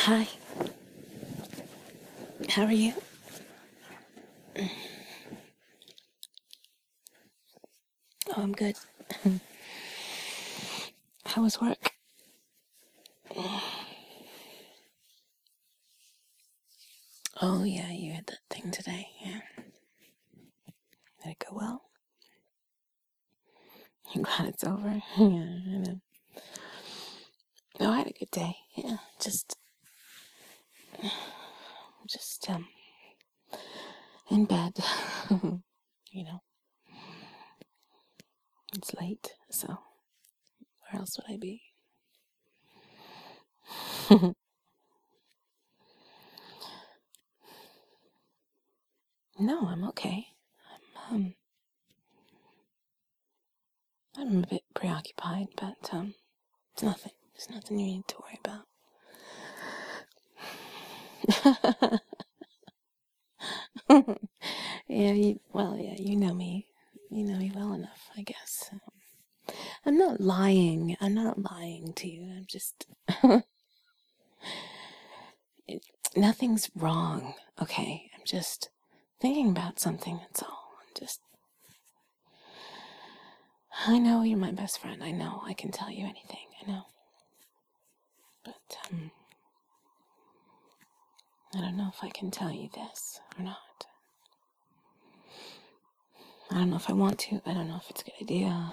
Hi, how are you? Oh, I'm good. How was work? Oh, yeah, you had that thing today. Yeah. Did it go well? I'm glad it's over. Yeah, I know. No, I had a good day. Yeah, just in bed. you know, it's late, so where else would I be? No, I'm okay. Um, I'm a bit preoccupied, but it's nothing. There's nothing you need to worry about. Yeah, you know me. You know me well enough, I guess. I'm not lying. I'm not lying to you. I'm just. Nothing's wrong, okay? I'm just thinking about something, that's all. I know you're my best friend. I know I can tell you anything. I know. But, I don't know if I can tell you this or not. I don't know if I want to. I don't know if it's a good idea.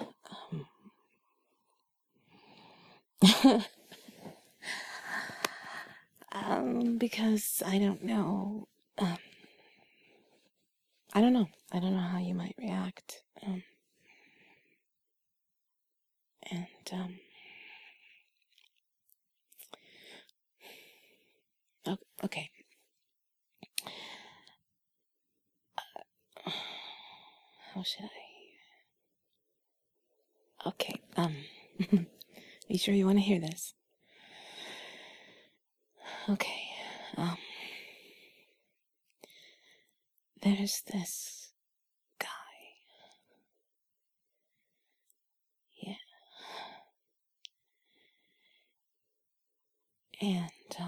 Because I don't know. I don't know. I don't know how you might react. Okay. How should I? Okay. Are you sure you want to hear this? Okay. There's this guy. Yeah. And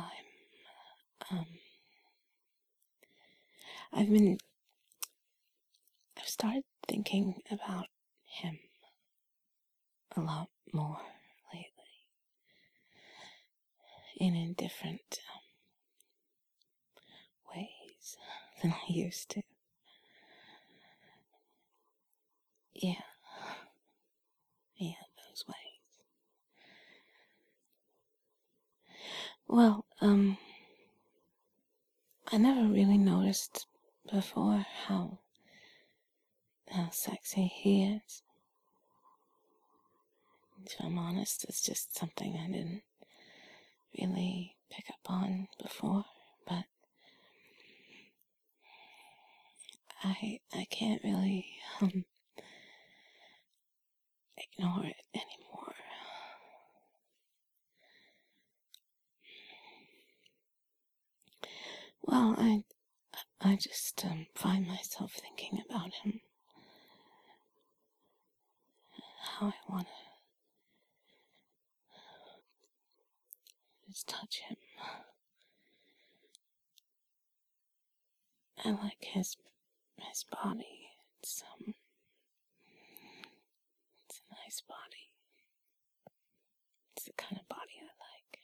I've started thinking about him a lot more lately, and in different ways than I used to. Yeah, those ways. Well, I never really noticed before how sexy he is. If I'm honest, it's just something I didn't really pick up on before, but I can't really ignore it anymore. Well, I just find myself thinking about him, how I want to just touch him. I like his body. It's a nice body. It's the kind of body I like.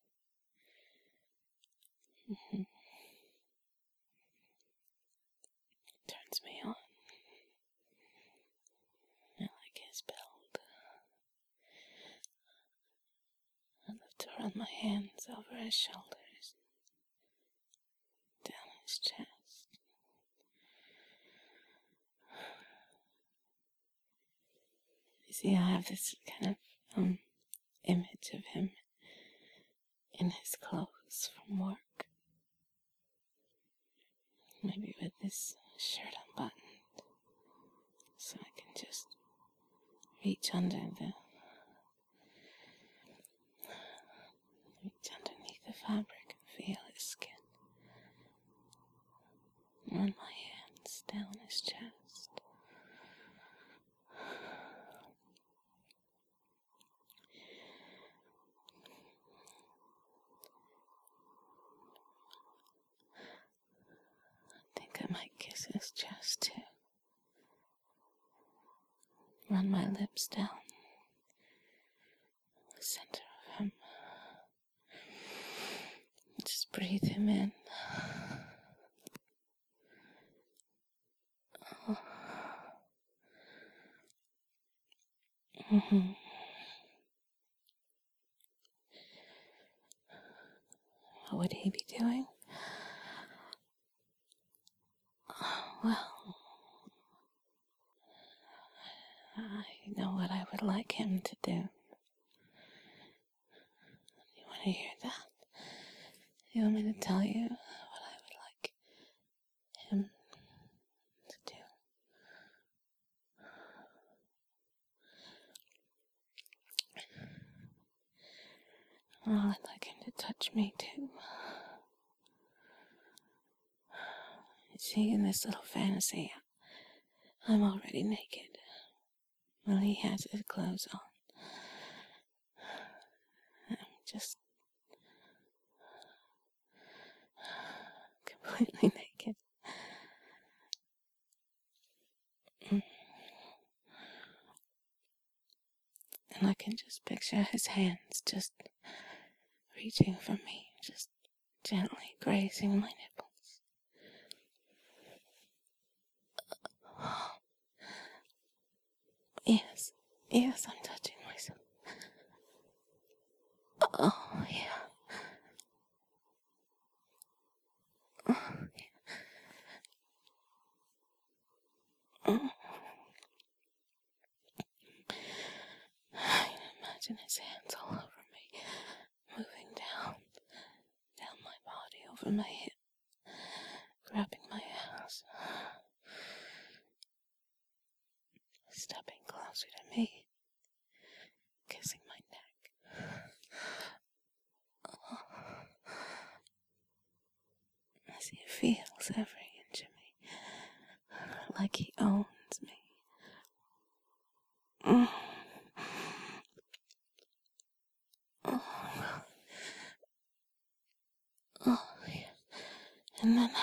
Turns me on. I like his build. I love to run my hands over his shoulders, down his chest. You see, I have this kind of image of him in his clothes from work. Maybe with his shirt unbuttoned, so I can just reach underneath the fabric and feel his skin. Run my hands down his chest. my lips down the center of him. Just breathe him in. Oh. Mm-hmm. What would he be doing? Well, I know what I would like him to do. You want to hear that? You want me to tell you what I would like him to do? Well, I'd like him to touch me too. You see, in this little fantasy, I'm already naked. Well, he has his clothes on. I'm just completely naked. And I can just picture his hands just reaching for me, just gently grazing my nipples. Yes, I'm touching myself. Oh, yeah. Oh, yeah. I can imagine his hands all over me, moving down my body, over my hip, grabbing my ass, stepping closer to me, kissing my neck. Oh, as he feels every inch of me, like he owns me. Oh, oh, yeah. And then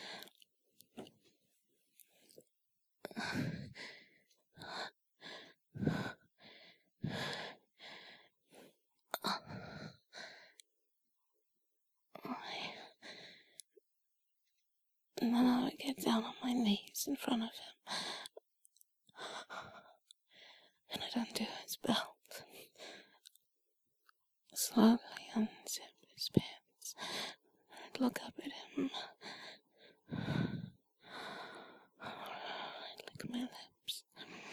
I would get down on my knees in front of him, and I'd undo his belt, slowly unzip his pants. I'd look up at him. I'd lick my lips.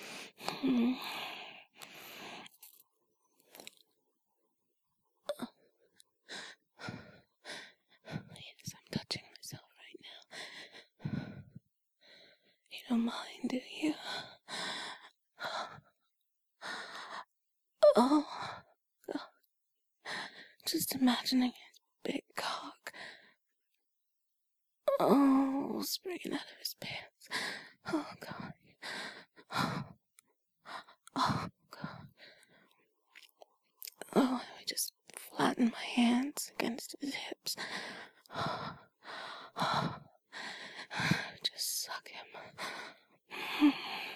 Yes, I'm touching myself right now. You don't mind, do you? Oh, God. Just imagining his big cock. Oh, springing out of his pants. Oh, God. Oh, God. Oh, I would just flatten my hands against his hips. Just suck him.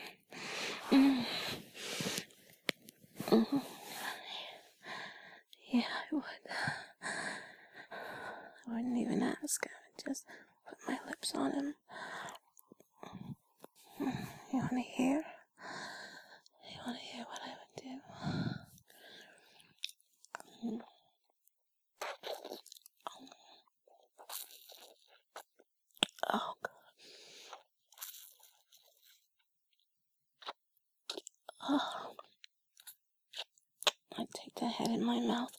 Yeah, I would. I wouldn't even ask. I would just put my lips on him. You want to hear? You want to hear what I would do? Oh, God. Oh. I'd take the head in my mouth.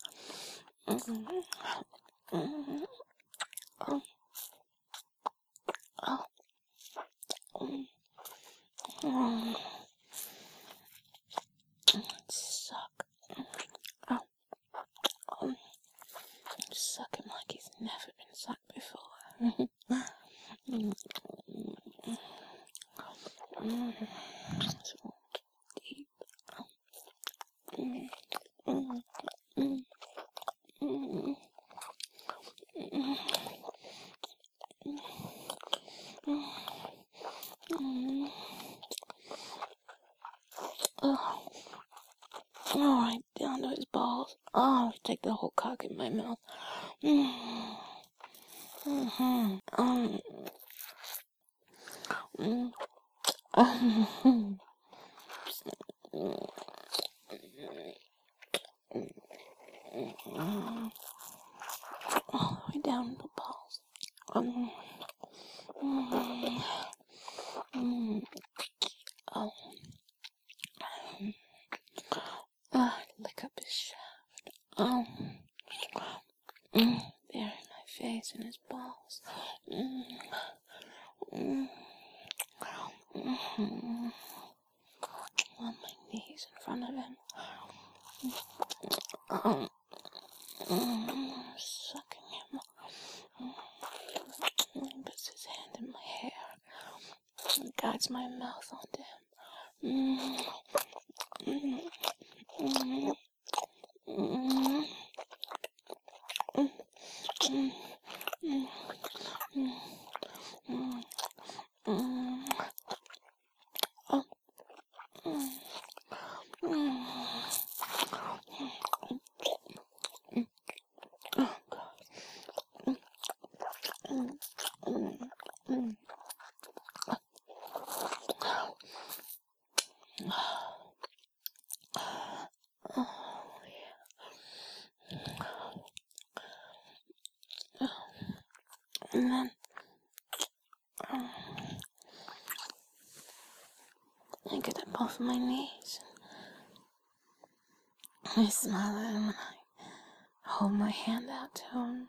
Suck. Suck him like he's never been sucked before. So deep. Oh. get onto his balls. Oh, take the whole cock in my mouth. Mm. Mm-hmm. Mm. Mm. All the way down the balls. Oh. Lick up his shaft. Oh. There in my face and his balls. On my knees in front of him. Sucking him. He puts his hand in my hair and guides my mouth onto him. And then I get up off my knees. I smile at him and I hold my hand out to him.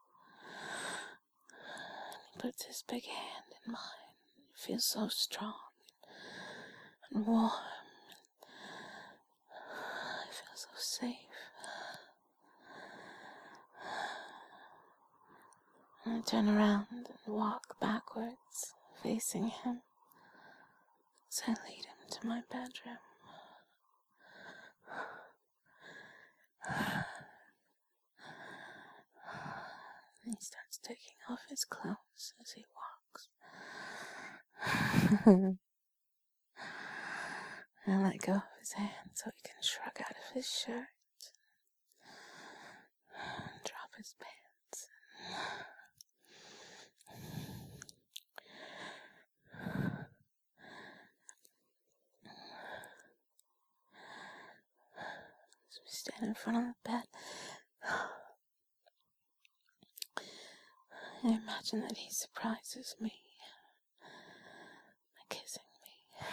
He puts his big hand in mine. It feels so strong and warm. I feel so safe. And I turn around and walk backwards, facing him, as I lead him to my bedroom. And he starts taking off his clothes as he walks. I let go of his hand so he can shrug out of his shirt and drop his pants. As we stand in front of the bed, I imagine that he surprises me by kissing me.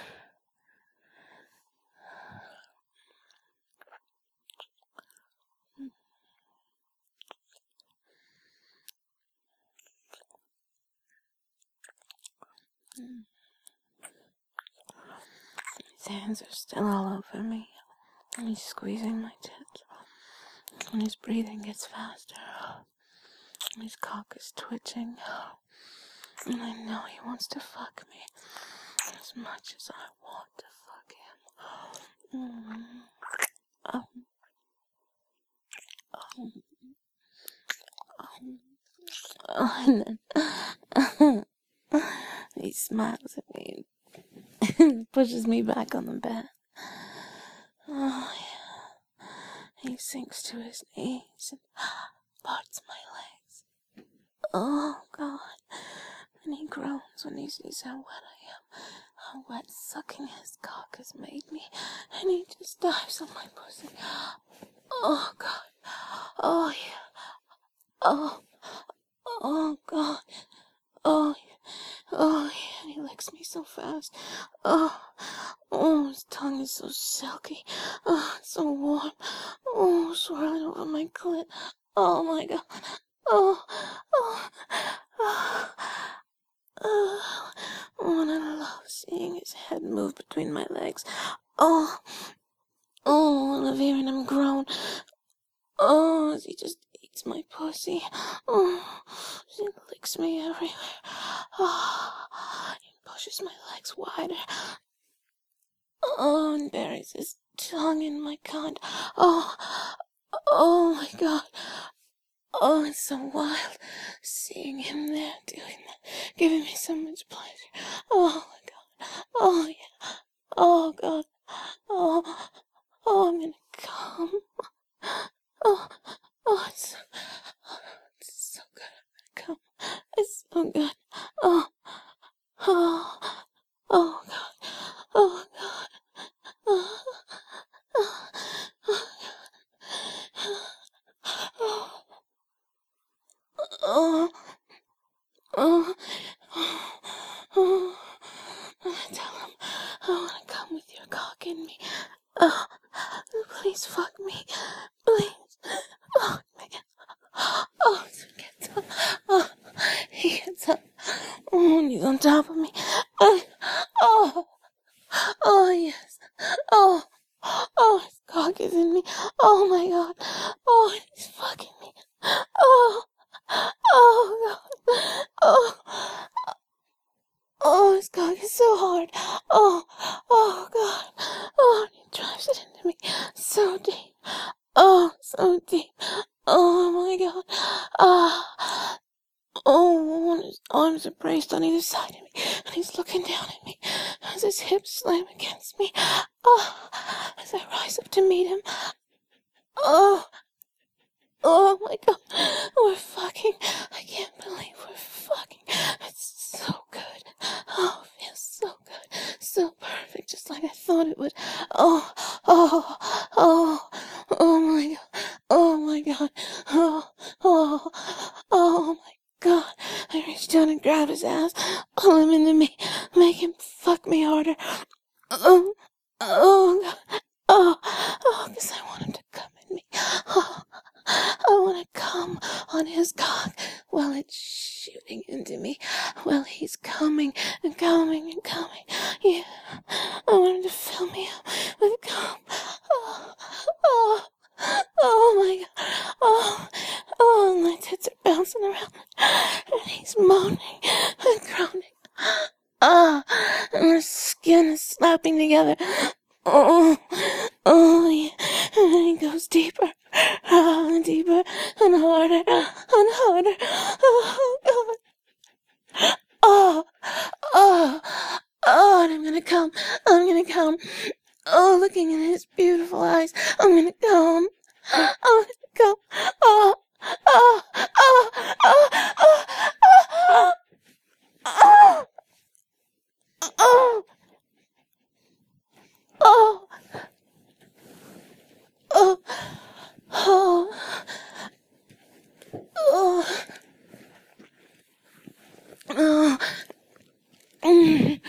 His hands are still all over me, and he's squeezing my tits, and his breathing gets faster, and his cock is twitching, and I know he wants to fuck me as much as I want to fuck him. And then he smiles at me and pushes me back on the bed. Oh, yeah. He sinks to his knees and parts my legs. Oh, God. And he groans when he sees how wet I am. How wet sucking his cock has made me. And he just dives on my pussy. Oh, God. Oh, yeah. Oh, God. Oh, yeah. He licks me so fast. His tongue is so silky. It's so warm. Swirling over my clit. Oh, my God. And I love seeing his head move between my legs. I love hearing him groan. As he just eats my pussy. He licks me everywhere. He pushes my legs wider. And buries his tongue in my cunt. Oh my God. It's so wild seeing him there doing that, giving me so much pleasure. Oh my God. Oh yeah. Oh God. I'm gonna come. Oh, oh, it's so good. I'm gonna come. It's so good. Oh, oh, oh God. Oh God. Oh, oh, oh, oh, oh, oh. Tell him I wanna come with your cock in me. Oh, please fuck me. Please. Oh, oh, he gets up. Oh, he gets up. Oh, and he's on top of me. Oh, oh, yes. Oh, oh, his cock is in me. Oh my God. Oh, he's fucking me. Oh, oh God. Oh, oh, his cock is so hard. Oh, oh God. Oh, he drives it into me so deep. Oh, so deep. Oh my God. Ah. Oh, his arms are braced on either side of me, and he's looking down at me as his hips slam against me. Oh, as I rise up to meet him. Oh, oh my God, we're fucking. I can't believe we're fucking. It's so good. Oh, it feels so good, so perfect, just like I thought it would. Oh, oh, oh, oh my God, oh my God, oh, oh my God. I reach down and grab his ass, pull him into me, make him fuck me harder. Oh, oh, God. Oh, oh, because I want him to come in me. Oh, I want to come on his cock while it's shooting into me, while he's coming and coming and coming. Yeah, I want him to fill me up with cum. Oh, oh, oh my God. Oh, oh, and my tits are bouncing around, and he's moaning and groaning. Ah, and our skin is slapping together. Oh, oh, yeah. And it goes deeper, and deeper, and harder, and harder. Oh, God. Oh, oh, oh, and I'm gonna come. I'm gonna come. Oh, looking in his beautiful eyes, I'm gonna come. I'm gonna come. Oh, oh, oh, oh, oh, oh, oh, oh, oh, oh, oh, oh, oh, mm,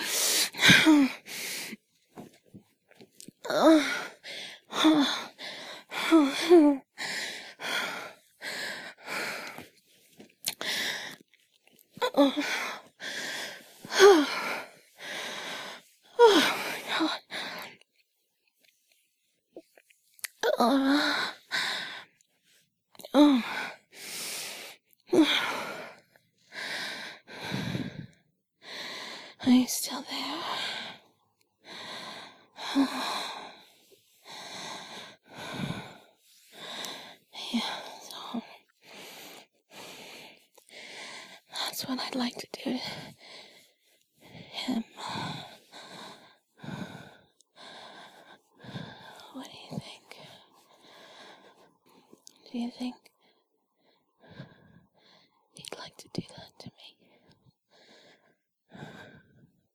oh, oh, oh, oh my God. Oh, oh, are you still there? Yeah, so that's what I'd like to do to him. What do you think? Do you think he'd like to do that to me?